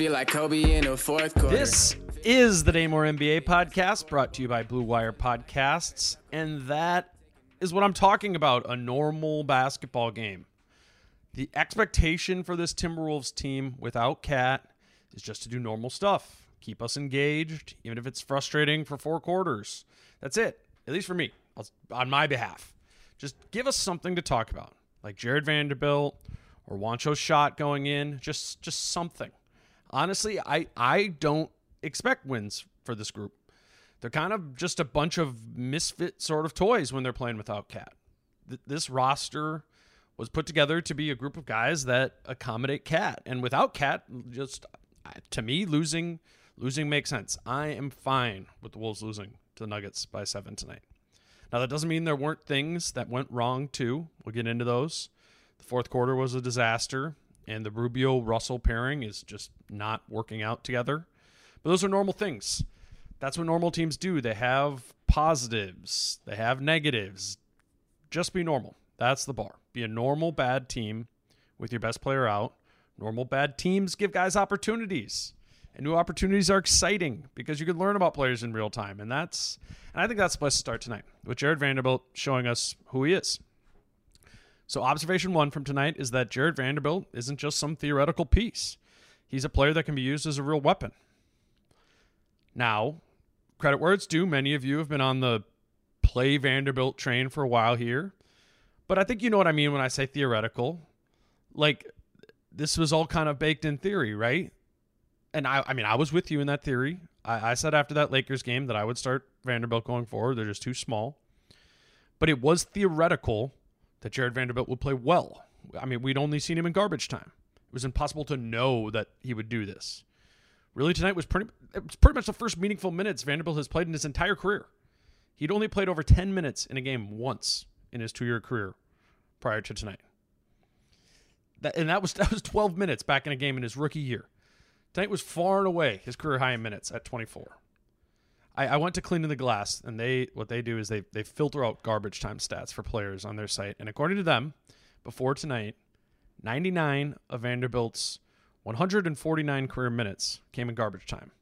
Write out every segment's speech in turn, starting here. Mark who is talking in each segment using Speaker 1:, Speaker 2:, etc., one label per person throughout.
Speaker 1: feel like Kobe in the fourth quarter.
Speaker 2: This is the Day More NBA podcast brought to you by Blue Wire Podcasts, and that is what I'm talking about, a normal basketball game. The expectation for this Timberwolves team without Cat is just to do normal stuff. Keep us engaged, even if it's frustrating for 4 quarters. That's it, at least for me, on my behalf. Just give us something to talk about, like Jared Vanderbilt or Juancho's shot going in, just something. Honestly, I don't expect wins for this group. They're kind of just a bunch of misfit sort of toys when they're playing without Cat. This roster was put together to be a group of guys that accommodate Cat. And without Cat, just to me, losing makes sense. I am fine with the Wolves losing to the Nuggets by 7 tonight. Now, that doesn't mean there weren't things that went wrong, too. We'll get into those. The fourth quarter was a disaster, and the Rubio-Russell pairing is just not working out together. But those are normal things. That's what normal teams do. They have positives. They have negatives. Just be normal. That's the bar. Be a normal bad team with your best player out. Normal bad teams give guys opportunities. And new opportunities are exciting because you can learn about players in real time. And I think that's the place to start tonight, with Jared Vanderbilt showing us who he is. So observation 1 from tonight is that Jared Vanderbilt isn't just some theoretical piece. He's a player that can be used as a real weapon. Now, credit where it's due, many of you have been on the play Vanderbilt train for a while here. But I think you know what I mean when I say theoretical. Like, this was all kind of baked in theory, right? And I was with you in that theory. I said after that Lakers game that I would start Vanderbilt going forward. They're just too small. But it was theoretical that Jared Vanderbilt would play well. I mean, we'd only seen him in garbage time. It was impossible to know that he would do this. Really, tonight was pretty much the first meaningful minutes Vanderbilt has played in his entire career. He'd only played over 10 minutes in a game once in his 2-year career prior to tonight. That was 12 minutes back in a game in his rookie year. Tonight was far and away his career high in minutes at 24. I went to Cleaning the Glass, and what they do is they filter out garbage time stats for players on their site. And according to them, before tonight, 99 of Vanderbilt's 149 career minutes came in garbage time.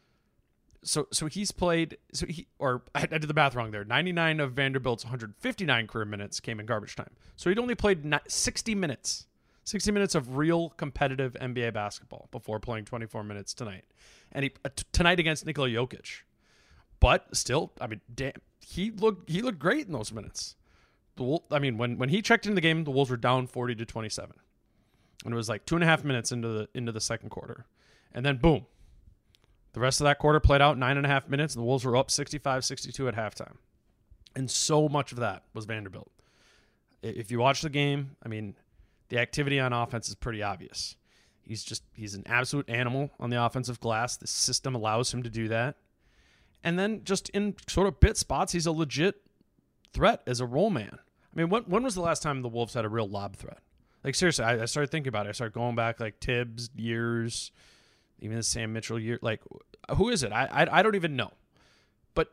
Speaker 2: So he's played, I did the math wrong there. 99 of Vanderbilt's 159 career minutes came in garbage time. So he'd only played 60 minutes. 60 minutes of real competitive NBA basketball before playing 24 minutes tonight. And tonight against Nikola Jokic. But still, I mean, damn, he looked great in those minutes. When he checked into the game, the Wolves were down 40-27. And it was like 2.5 minutes into the second quarter. And then boom. The rest of that quarter played out 9.5 minutes, and the Wolves were up 65-62 at halftime. And so much of that was Vanderbilt. If you watch the game, I mean, the activity on offense is pretty obvious. He's an absolute animal on the offensive glass. The system allows him to do that. And then just in sort of bit spots, he's a legit threat as a roll man. I mean, when was the last time the Wolves had a real lob threat? Like, seriously, I started thinking about it. I started going back, like, Tibbs years, even the Sam Mitchell year. Like, who is it? I don't even know. But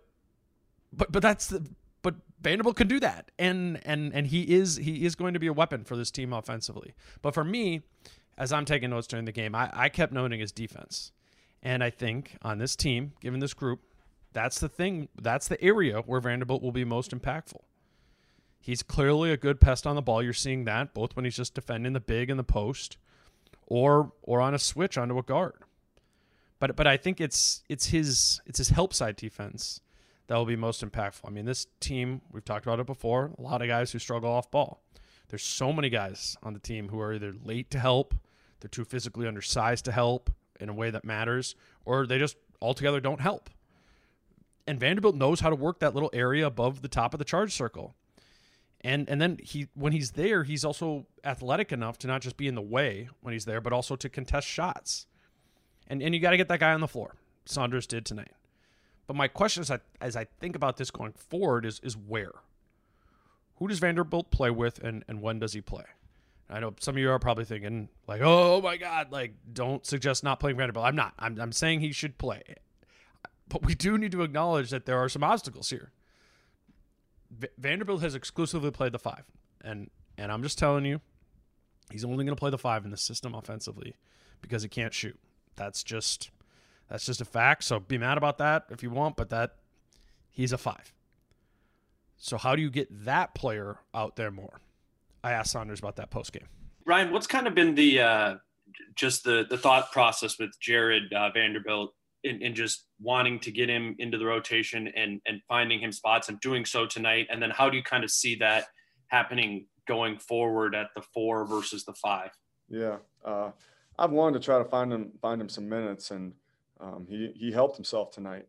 Speaker 2: Vanderbilt can do that, and he is going to be a weapon for this team offensively. But for me, as I'm taking notes during the game, I kept noting his defense, and I think on this team, given this group, that's the area where Vanderbilt will be most impactful. He's clearly a good pest on the ball. You're seeing that both when he's just defending the big and the post, or on a switch onto a guard. But I think it's his help side defense that will be most impactful. I mean, this team, we've talked about it before, a lot of guys who struggle off ball. There's so many guys on the team who are either late to help, they're too physically undersized to help in a way that matters, or they just altogether don't help. And Vanderbilt knows how to work that little area above the top of the charge circle. And then when he's there, he's also athletic enough to not just be in the way when he's there, but also to contest shots. And you got to get that guy on the floor. Saunders did tonight. But my question is, as I think about this going forward, is where? Who does Vanderbilt play with, and when does he play? I know some of you are probably thinking, like, oh my God, like, don't suggest not playing Vanderbilt. I'm not. I'm saying he should play. But we do need to acknowledge that there are some obstacles here. Vanderbilt has exclusively played the 5. And I'm just telling you, he's only going to play the 5 in the system offensively because he can't shoot. That's just a fact. So be mad about that if you want, but he's a 5. So how do you get that player out there more? I asked Saunders about that post game.
Speaker 3: Ryan, what's kind of been the just the thought process with Jared Vanderbilt in just wanting to get him into the rotation and finding him spots and doing so tonight? And then how do you kind of see that happening going forward at the 4 versus the 5?
Speaker 4: Yeah, I've wanted to try to find him some minutes, and he helped himself tonight.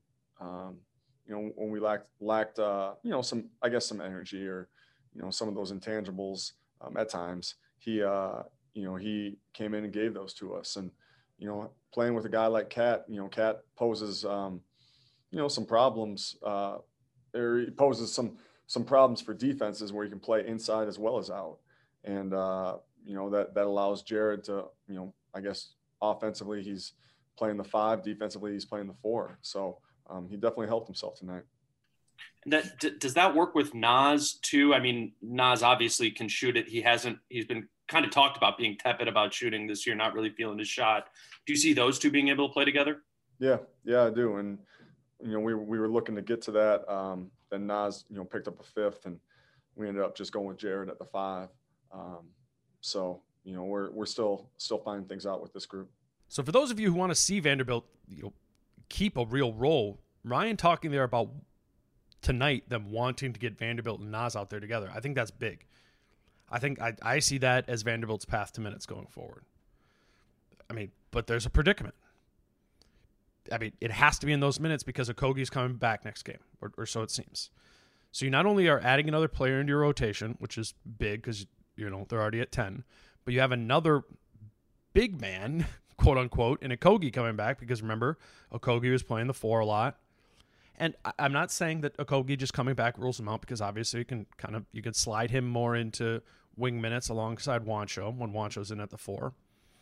Speaker 4: When we lacked some energy or some of those intangibles at times, he came in and gave those to us. And playing with a guy like Cat, Cat poses some problems, or he poses some problems for defenses where he can play inside as well as out, and that allows Jared to offensively he's playing the 5, defensively he's playing the 4. So he definitely helped himself tonight.
Speaker 3: And does that work with Nas too? I mean, Nas obviously can shoot it. He's been kind of talked about being tepid about shooting this year, not really feeling his shot. Do you see those two being able to play together? Yeah,
Speaker 4: I do. And, we were looking to get to that. Then Nas, picked up a 5th, and we ended up just going with Jared at the 5. So, we're still finding things out with this group.
Speaker 2: So for those of you who want to see Vanderbilt, keep a real role, Ryan talking there about tonight them wanting to get Vanderbilt and Nas out there together. I think that's big. I think I see that as Vanderbilt's path to minutes going forward. I mean, but there's a predicament. I mean, it has to be in those minutes because Okogie's coming back next game, or so it seems. So you not only are adding another player into your rotation, which is big because they're already at 10, but you have another big man, quote unquote, in Okogie coming back because remember, Okogie was playing the 4 a lot. And I'm not saying that Okogie just coming back rules him out because obviously you can slide him more into wing minutes alongside Juancho when Juancho's in at the 4.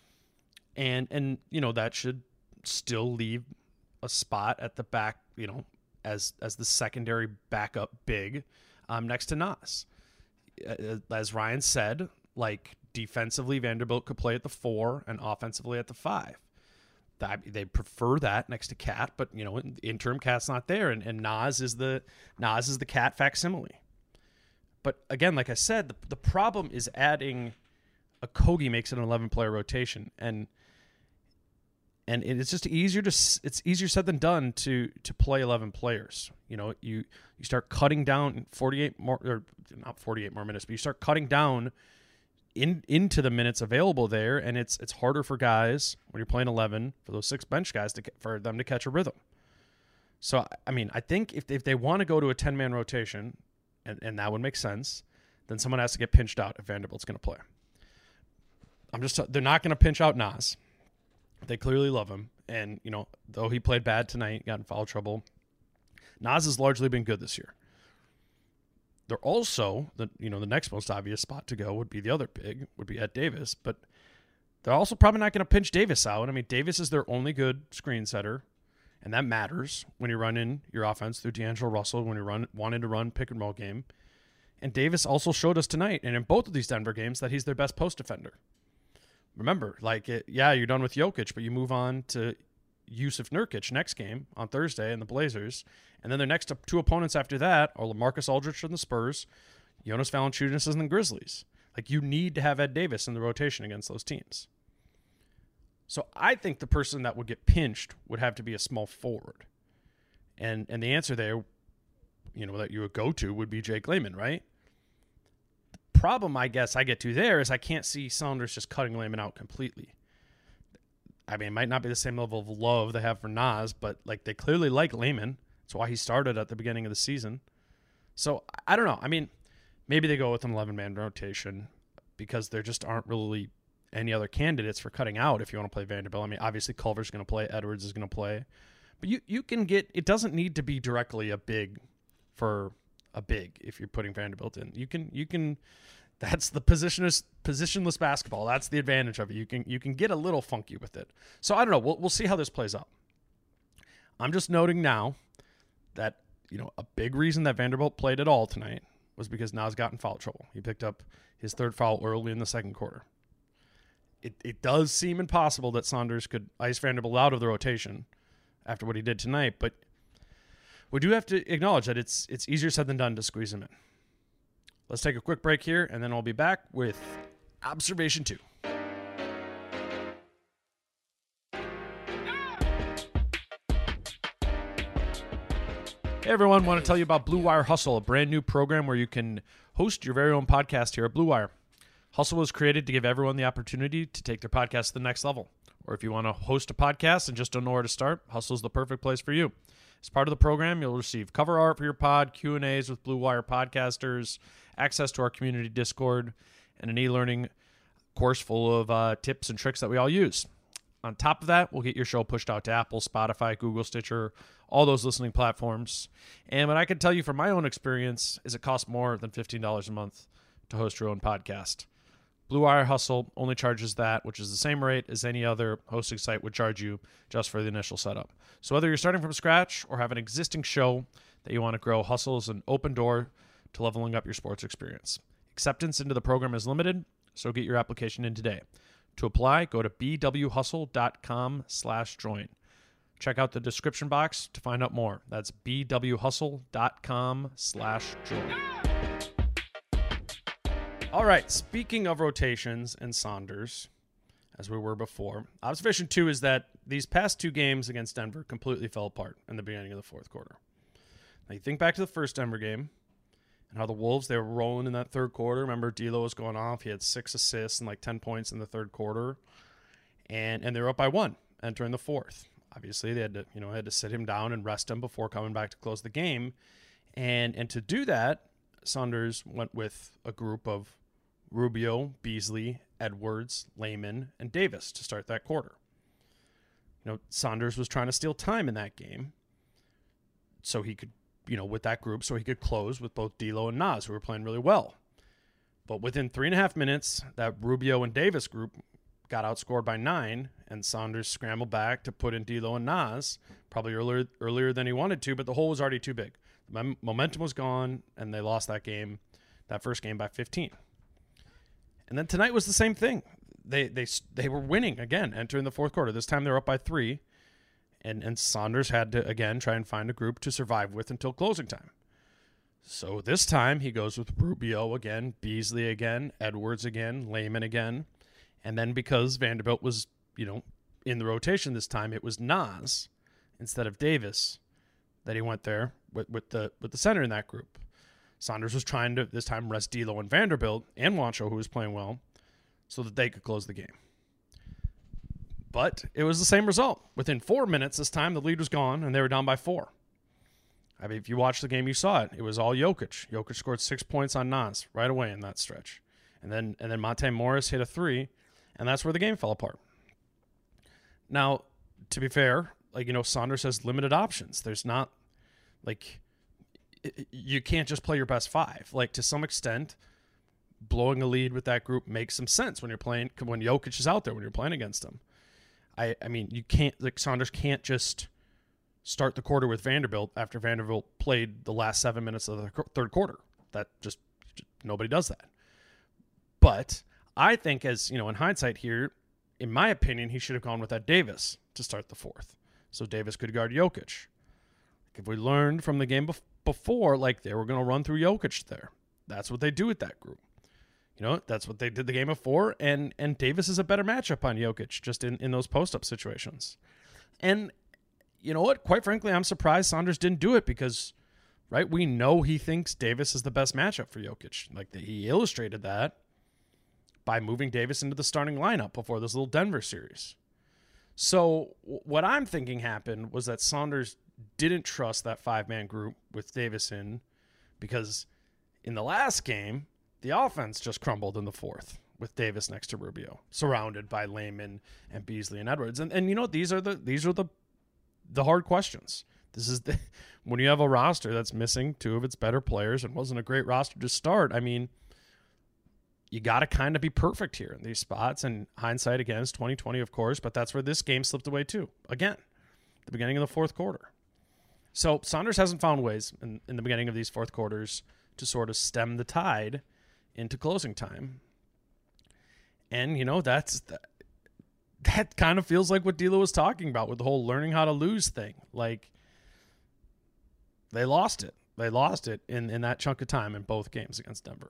Speaker 2: And that should still leave a spot at the back, as the secondary backup big next to Nas. As Ryan said, defensively Vanderbilt could play at the 4 and offensively at the 5. They prefer that next to Cat, but interim Cat's not there, and Nas is the Cat facsimile. But again, like I said, the problem is adding Okogie makes it an 11-player rotation, and it's just it's easier said than done to play 11 players. You start cutting down 48 more, or not 48 more minutes, but you start cutting down into the minutes available there, and it's harder for guys when you're playing 11 for those 6 bench guys for them to catch a rhythm. So I mean, I think if they want to go to a 10-man rotation, and that would make sense, then someone has to get pinched out if Vanderbilt's going to play. They're not going to pinch out Nas. They clearly love him, and though he played bad tonight, got in foul trouble, Nas has largely been good this year. They're also, the next most obvious spot to go would be the other big, would be Ed Davis, but they're also probably not going to pinch Davis out. I mean, Davis is their only good screen setter, and that matters when you run in your offense through D'Angelo Russell, when you're wanting to run pick and roll game. And Davis also showed us tonight, and in both of these Denver games, that he's their best post defender. Remember, you're done with Jokic, but you move on to Jusuf Nurkic next game on Thursday in the Blazers. And then their next 2 opponents after that are LaMarcus Aldridge from the Spurs, Jonas Valanciunas and the Grizzlies. You need to have Ed Davis in the rotation against those teams. So I think the person that would get pinched would have to be a small forward. And the answer there, that you would go to would be Jake Layman, right? The problem I guess I get to there is I can't see Saunders just cutting Layman out completely. I mean, it might not be the same level of love they have for Nas, but they clearly like Layman. That's why he started at the beginning of the season. So I don't know. I mean, maybe they go with an 11-man rotation because there just aren't really any other candidates for cutting out if you want to play Vanderbilt. I mean, obviously Culver's going to play, Edwards is going to play, but you can get. It doesn't need to be directly a big for a big if you're putting Vanderbilt in. You can. That's the positionless basketball. That's the advantage of it. You can get a little funky with it. So I don't know. We'll see how this plays out. I'm just noting now that a big reason that Vanderbilt played at all tonight was because Nas got in foul trouble. He picked up his 3rd foul early in the second quarter. it does seem impossible that Saunders could ice Vanderbilt out of the rotation after what he did tonight, but we do have to acknowledge that it's easier said than done to squeeze him in. Let's take a quick break here, and then I'll be back with Observation 2. Hey everyone, want to tell you about Blue Wire Hustle, a brand new program where you can host your very own podcast here at Blue Wire. Hustle was created to give everyone the opportunity to take their podcast to the next level. Or if you want to host a podcast and just don't know where to start, Hustle is the perfect place for you. As part of the program, you'll receive cover art for your pod, Q&As with Blue Wire podcasters, access to our community Discord, and an e-learning course full of tips and tricks that we all use. On top of that, we'll get your show pushed out to Apple, Spotify, Google, Stitcher, all those listening platforms. And what I can tell you from my own experience is it costs more than $15 a month to host your own podcast. Blue Wire Hustle only charges that, which is the same rate as any other hosting site would charge you just for the initial setup. So whether you're starting from scratch or have an existing show that you want to grow, Hustle is an open door to leveling up your sports experience. Acceptance into the program is limited, so get your application in today. To apply, go to bwhustle.com/join. Check out the description box to find out more. That's bwhustle.com/join. All right, speaking of rotations and Saunders, as we were before, observation 2 is that these past 2 games against Denver completely fell apart in the beginning of the fourth quarter. Now you think back to the first Denver game and how the Wolves, they were rolling in that third quarter. Remember, D'Lo was going off. He had 6 assists and like 10 points in the third quarter. And they were up by 1 entering the fourth. Obviously, they had to sit him down and rest him before coming back to close the game. And to do that, Saunders went with a group of Rubio, Beasley, Edwards, Layman, and Davis to start that quarter. Saunders was trying to steal time in that game so he could, with that group, so he could close with both D'Lo and Naz, who were playing really well. But within 3.5 minutes, that Rubio and Davis group got outscored by 9, and Saunders scrambled back to put in D'Lo and Naz, probably earlier than he wanted to, but the hole was already too big. The momentum was gone, and they lost that first game by 15. And then tonight was the same thing. They were winning again, entering the fourth quarter. This time they were up by 3, and Saunders had to, again, try and find a group to survive with until closing time. So this time he goes with Rubio again, Beasley again, Edwards again, Layman again. And then because Vanderbilt was, in the rotation this time, it was Naz instead of Davis that he went there with the center in that group. Saunders was trying to, this time, rest D'Lo and Vanderbilt and Wancho, who was playing well, so that they could close the game. But it was the same result. Within 4 minutes this time, the lead was gone, and they were down by 4. I mean, if you watched the game, you saw it. It was all Jokic. Jokic scored 6 points on Naz right away in that stretch. And then Monte Morris hit a 3, and that's where the game fell apart. Now, to be fair, Saunders has limited options. There's not, you can't just play your best 5. To some extent, blowing a lead with that group makes some sense when Jokic is out there, when you're playing against him. I mean, you can't, Saunders can't just start the quarter with Vanderbilt after Vanderbilt played the last 7 minutes of the third quarter. That just nobody does that. But I think, as in hindsight here, in my opinion, he should have gone with that Davis to start the fourth, so Davis could guard Jokic. If we learned from the game before, they were going to run through Jokic there. That's what they do with that group. That's what they did the game before, and Davis is a better matchup on Jokic just in those post-up situations. And you know what? Quite frankly, I'm surprised Saunders didn't do it because, right, we know he thinks Davis is the best matchup for Jokic. He illustrated that by moving Davis into the starting lineup before this little Denver series. So what I'm thinking happened was that Saunders didn't trust that 5-man group with Davis in, because in the last game, the offense just crumbled in the fourth with Davis next to Rubio, surrounded by Layman and Beasley and Edwards. And these are the hard questions. This is when you have a roster that's missing 2 of its better players and wasn't a great roster to start. I mean, you got to kind of be perfect here in these spots. And hindsight, again, is 2020, of course, but that's where this game slipped away too. Again, the beginning of the fourth quarter. So Saunders hasn't found ways in the beginning of these fourth quarters to sort of stem the tide into closing time. And, that kind of feels like what D'Lo was talking about with the whole learning how to lose thing. Like, they lost it. They lost it in that chunk of time in both games against Denver.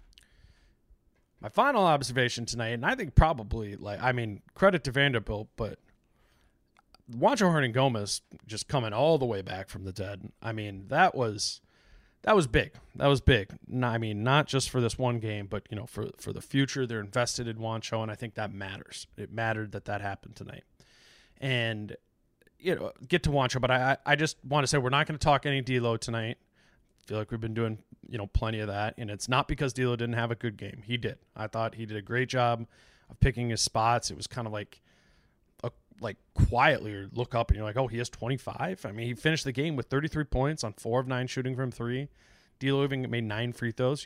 Speaker 2: My final observation tonight, and I think probably, credit to Vanderbilt, but Juancho Hernangomez just coming all the way back from the dead. I mean, that was big. That was big. Not just for this one game, but, for the future. They're invested in Juancho, and I think that matters. It mattered that happened tonight. And, get to Juancho, but I just want to say we're not going to talk any D'Lo tonight. I feel like we've been doing, plenty of that, and it's not because D'Lo didn't have a good game. He did. I thought he did a great job of picking his spots. It was kind of like quietly, or look up and you're like, oh, he has 25. I mean, he finished the game with 33 points on 4 of 9 shooting from 3. D'Lo even made 9 free throws.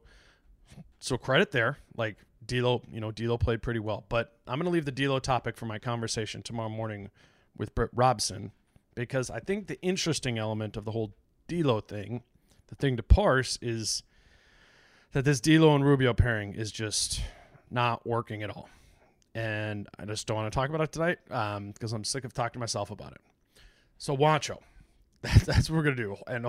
Speaker 2: So credit there. Like D'Lo played pretty well. But I'm going to leave the D'Lo topic for my conversation tomorrow morning with Britt Robson, because I think the interesting element of the whole D'Lo thing, the thing to parse, is that this D'Lo and Rubio pairing is just not working at all. And I just don't want to talk about it tonight because I'm sick of talking to myself about it. So Juancho, that's what we're going to do. And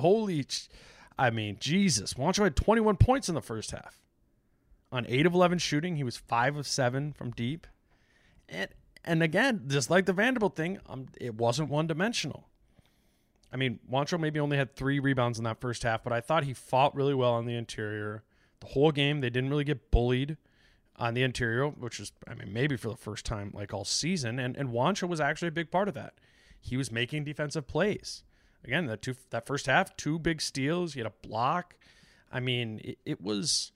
Speaker 2: Jesus, Juancho had 21 points in the first half. On 8 of 11 shooting, he was 5 of 7 from deep. And again, just like the Vanderbilt thing, it wasn't one-dimensional. I mean, Juancho maybe only had 3 rebounds in that first half, but I thought he fought really well on the interior. The whole game, they didn't really get bullied on the interior, which is, maybe for the first time all season. And Juancho was actually a big part of that. He was making defensive plays. Again, that first half, 2 big steals. He had a block. It was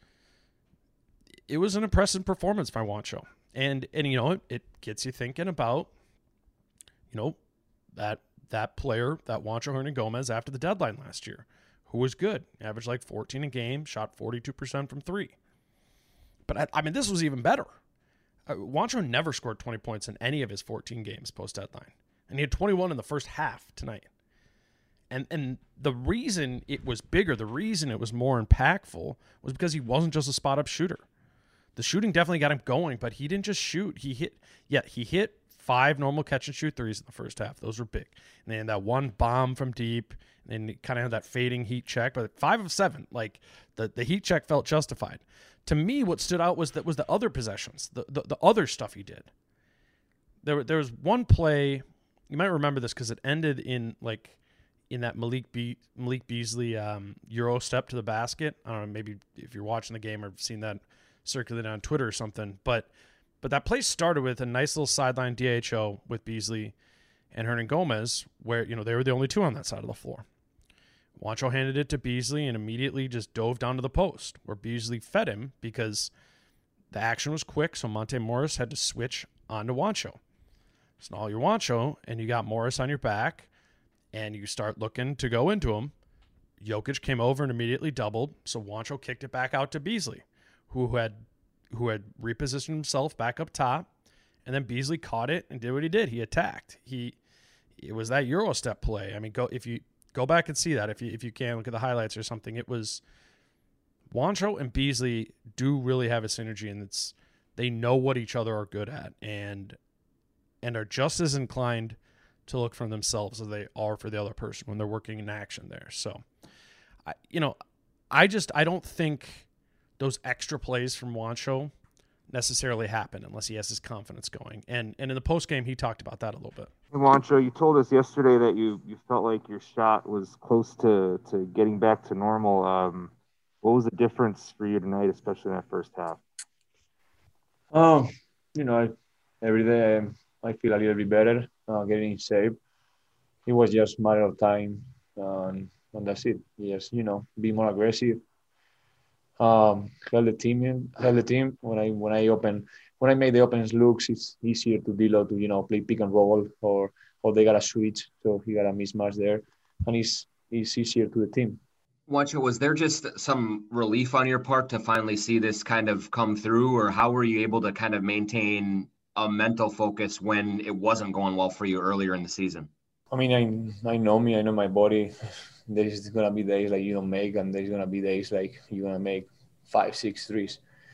Speaker 2: an impressive performance by Juancho. And it gets you thinking about, that player, that Juancho Hernangomez after the deadline last year, who was good, averaged 14 a game, shot 42% from 3. But, this was even better. Juancho never scored 20 points in any of his 14 games post-deadline. And he had 21 in the first half tonight. And the reason it was bigger, the reason it was more impactful, was because he wasn't just a spot-up shooter. The shooting definitely got him going, but he didn't just shoot. He hit 5 normal catch-and-shoot threes in the first half. Those were big. And then that one bomb from deep, and he kind of had that fading heat check. But 5 of 7, the heat check felt justified. To me, what stood out was the other possessions, the other stuff he did. There was one play, you might remember this because it ended in that Malik Beasley Euro step to the basket. I don't know, maybe if you're watching the game or seen that circulated on Twitter or something. But that play started with a nice little sideline DHO with Beasley and Hernangomez, where they were the only 2 on that side of the floor. Juancho handed it to Beasley and immediately just dove down to the post, where Beasley fed him because the action was quick, so Monte Morris had to switch onto Juancho. So now you're Juancho, and you got Morris on your back, and you start looking to go into him. Jokic came over and immediately doubled, so Juancho kicked it back out to Beasley, who had repositioned himself back up top, and then Beasley caught it and did what he did. He attacked. It was that Euro step play. Go back and see that if you can, look at the highlights or something. It was Juancho and Beasley do really have a synergy, and they know what each other are good at, and are just as inclined to look for themselves as they are for the other person when they're working in action there. So, I don't think those extra plays from Juancho necessarily happen unless he has his confidence going. And in the post game, he talked about that a little bit.
Speaker 5: Hey, Juancho, you told us yesterday that you felt like your shot was close to getting back to normal. What was the difference for you tonight, especially in that first half?
Speaker 6: Every day I feel a little bit better, getting in shape. It was just a matter of time, and that's it. Just, be more aggressive. Help the team. When I make the opens looks, it's easier to D'Lo to play pick and roll or they got a switch, so he got a mismatch there, and it's easier to the team.
Speaker 7: Juancho, was there just some relief on your part to finally see this kind of come through, or how were you able to kind of maintain a mental focus when it wasn't going well for you earlier in the season?
Speaker 6: I know me, I know my body. There's going to be days like you don't make, and there's going to be days like you're going to make 5-6 threes.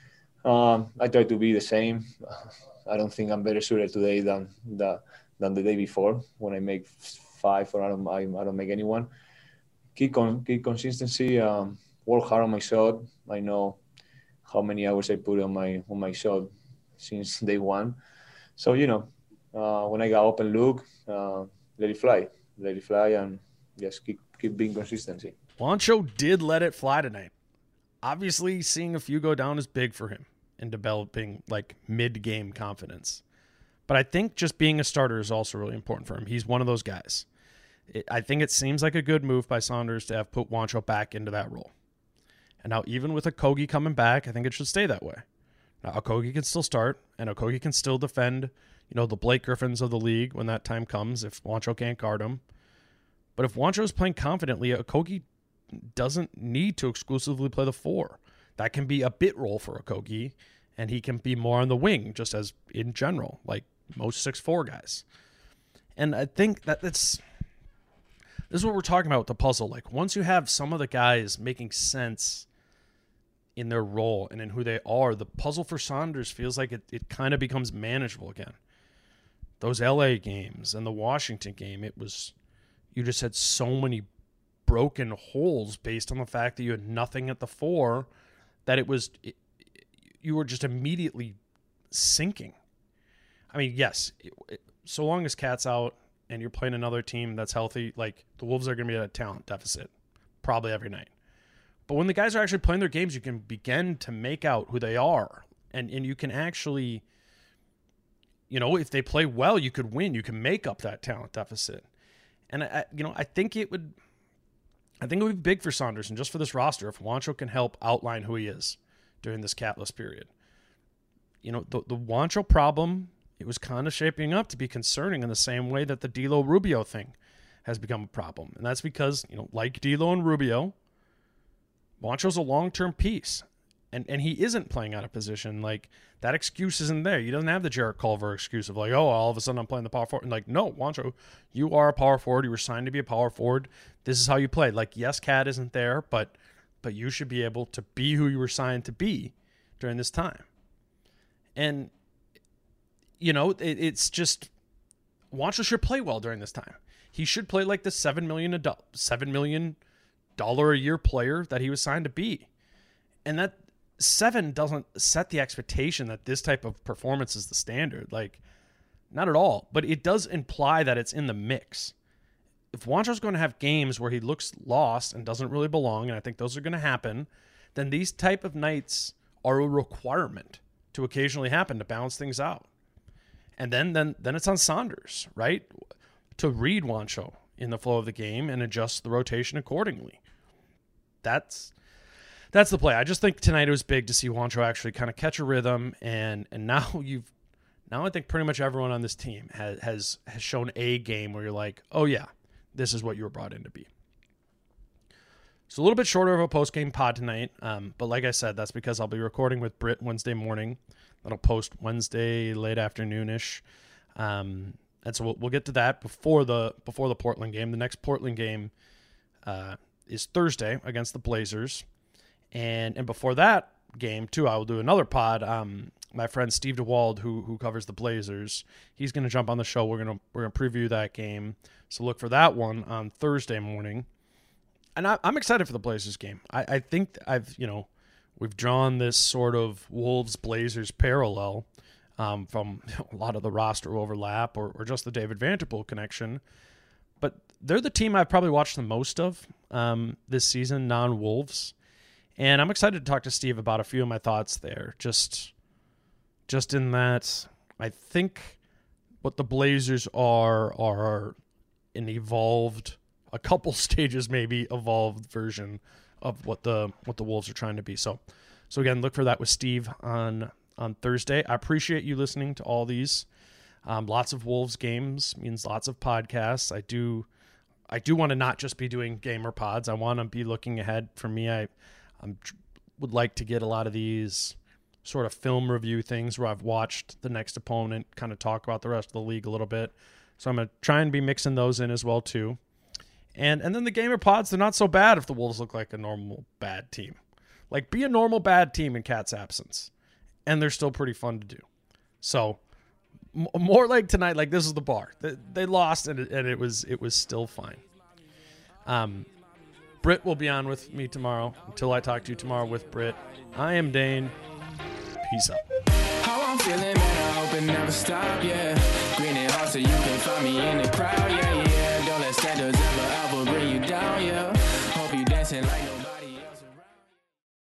Speaker 6: I try to be the same. I don't think I'm better suited today than the day before when I make 5 or I don't make anyone. Keep consistency. Work hard on my shot. I know how many hours I put on my shot since day one. So when I got open look, let it fly, and just keep being consistency.
Speaker 2: Juancho did let it fly tonight. Obviously, seeing a few go down is big for him in developing like mid-game confidence. But I think just being a starter is also really important for him. He's one of those guys. I think it seems like a good move by Saunders to have put Juancho back into that role. And now even with Okogie coming back, I think it should stay that way. Now Okogie can still start, and Okogie can still defend, the Blake Griffins of the league when that time comes if Juancho can't guard him. But if Juancho is playing confidently, Okogie doesn't need to exclusively play the 4. That can be a bit role for Okogie, and he can be more on the wing, just as in general, like most 6'4" guys. And I think this is what we're talking about with the puzzle. Like, once you have some of the guys making sense in their role and in who they are, the puzzle for Saunders feels like it kind of becomes manageable again. Those LA games and the Washington game, you just had so many broken holes based on the fact that you had nothing at the 4 that you were just immediately sinking. I mean, yes, so long as Cat's out and you're playing another team that's healthy, like the Wolves are going to be at a talent deficit probably every night. But when the guys are actually playing their games, you can begin to make out who they are. And you can actually, if they play well, you could win. You can make up that talent deficit. And I think it would be big for Saunders and just for this roster if Juancho can help outline who he is during this catless period. The Juancho problem, it was kind of shaping up to be concerning in the same way that the D'Lo Rubio thing has become a problem. And that's because, like D'Lo and Rubio, Juancho's a long-term piece. And he isn't playing out of position. Like, that excuse isn't there. He doesn't have the Jarrett Culver excuse of like, oh, all of a sudden I'm playing the power forward. And like, no, Juancho, you are a power forward. You were signed to be a power forward. This is how you play. Like, yes, Cat isn't there, but you should be able to be who you were signed to be during this time. And, it's just Juancho should play well during this time. He should play like the $7 million a year player that he was signed to be. And that 7 doesn't set the expectation that this type of performance is the standard. Like, not at all. But it does imply that it's in the mix. If Juancho's going to have games where he looks lost and doesn't really belong, and I think those are going to happen, then these type of nights are a requirement to occasionally happen to balance things out. And then it's on Saunders, right, to read Juancho in the flow of the game and adjust the rotation accordingly. That's the play. I just think tonight it was big to see Juancho actually kind of catch a rhythm, and now I think pretty much everyone on this team has shown a game where you're like, oh yeah, this is what you were brought in to be. It's a little bit shorter of a post-game pod tonight, but like I said, that's because I'll be recording with Britt Wednesday morning. That'll post Wednesday late afternoon-ish. And so we'll get to that before the Portland game. The next Portland game is Thursday against the Blazers. And before that game, too, I will do another pod. My friend Steve DeWald, who covers the Blazers, he's going to jump on the show. We're gonna preview that game. So look for that one on Thursday morning. And I'm excited for the Blazers game. I think we've drawn this sort of Wolves-Blazers parallel from a lot of the roster overlap or just the David Vanderpool connection. But they're the team I've probably watched the most of this season, non-Wolves. And I'm excited to talk to Steve about a few of my thoughts there. Just in that I think what the Blazers are an evolved, a couple stages maybe evolved version of what the Wolves are trying to be. So again, look for that with Steve on Thursday. I appreciate you listening to all these. Lots of Wolves games means lots of podcasts. I do want to not just be doing gamer pods. I want to be looking ahead. For me, I would like to get a lot of these sort of film review things where I've watched the next opponent, kind of talk about the rest of the league a little bit. So I'm going to try and be mixing those in as well too. And then the gamer pods, they're not so bad if the Wolves look like a normal bad team. Like, be a normal bad team in Cat's absence. and they're still pretty fun to do. So more like tonight, like this is the bar. They lost, and it was still fine. Britt will be on with me tomorrow. Until I talk to you tomorrow with Britt, I am Dane. Peace out.
Speaker 1: How I'm feeling, man, I hope it never stop, yeah. Green and hard so you can find me in the crowd, yeah.